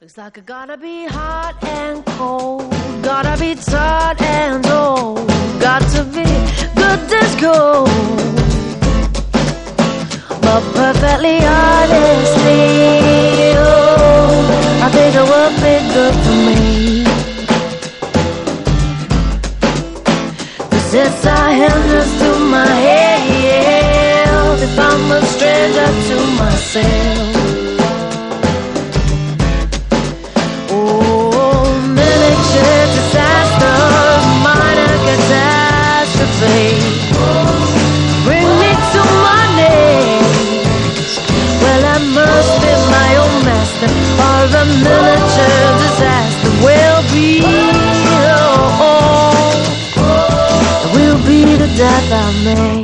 Looks like I gotta be hot and cold, gotta be tired and old, got to be good disco, but perfectly honestly, I think it would be good for me. 'Cause it's a hindrance to my health if I'm a stranger to myself. Bring me to my knees. Well, I must be my own master, or a miniature disaster will be. It will be the death I made.